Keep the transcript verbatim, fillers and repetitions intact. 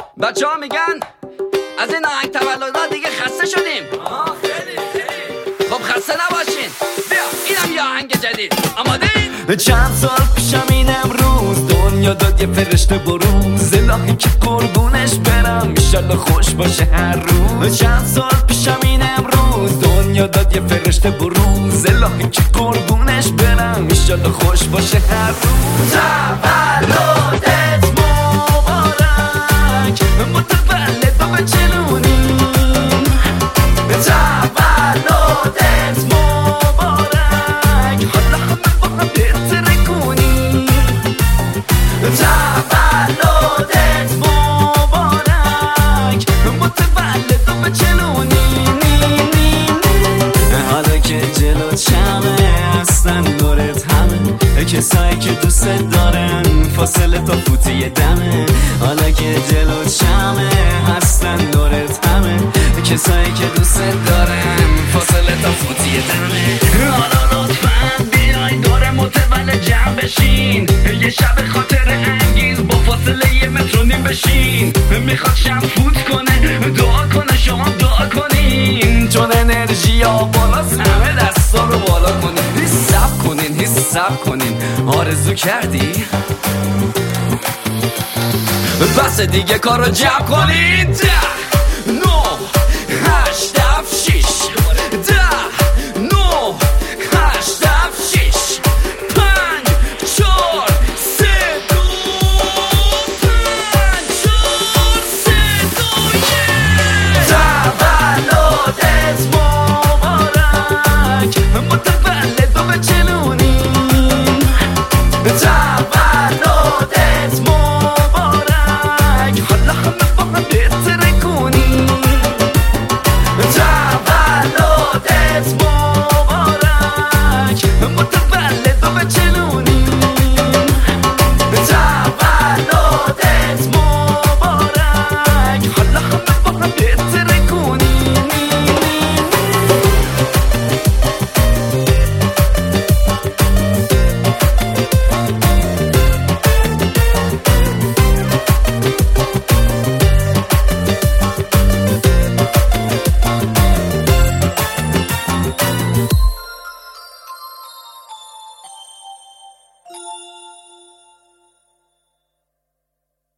بچه ها میگن از این آهنگ تولدها دیگه خسته شدیم. خب خسته نباشین، بیا اینم یه آهنگ جدید. آماده این؟ چند سال پیشم این امروز دنیا داد یه فرشته بروز، الهی که قربونش برم ایشالله خوش باشه هر روز. چند سال پیشم این امروز دنیا داد یه فرشته بروز، الهی که قربونش برم ایشالله خوش باشه هر روز. تولدت مبارک، متولد و بچلونیم. تولدت مبارک، حالا همه با هم بهتره کنیم. تولدت مبارک، متولد و بچلونیم. حالا که جلو چمه هستن دورت همه کسایی که دوست دارن، فاصله تا فوتی دمه. حالا که جلو چمه هستن دورت همه کسایی که دوست دارن، فاصله تا فوتی دمه. حالا لطفاً بیاین دور متولد جمع بشین، یه شب خاطر انگیز با فاصله یه متر و نیم بشین. میخواد شب فوت کنه، دعا کنه شما دعا کنین، چون انرژی ها بالاست، همه دستا رو بالا کنین. حساب کنین حساب کنین، آرزو کردی؟ بس دیگه کارو جمع کنین.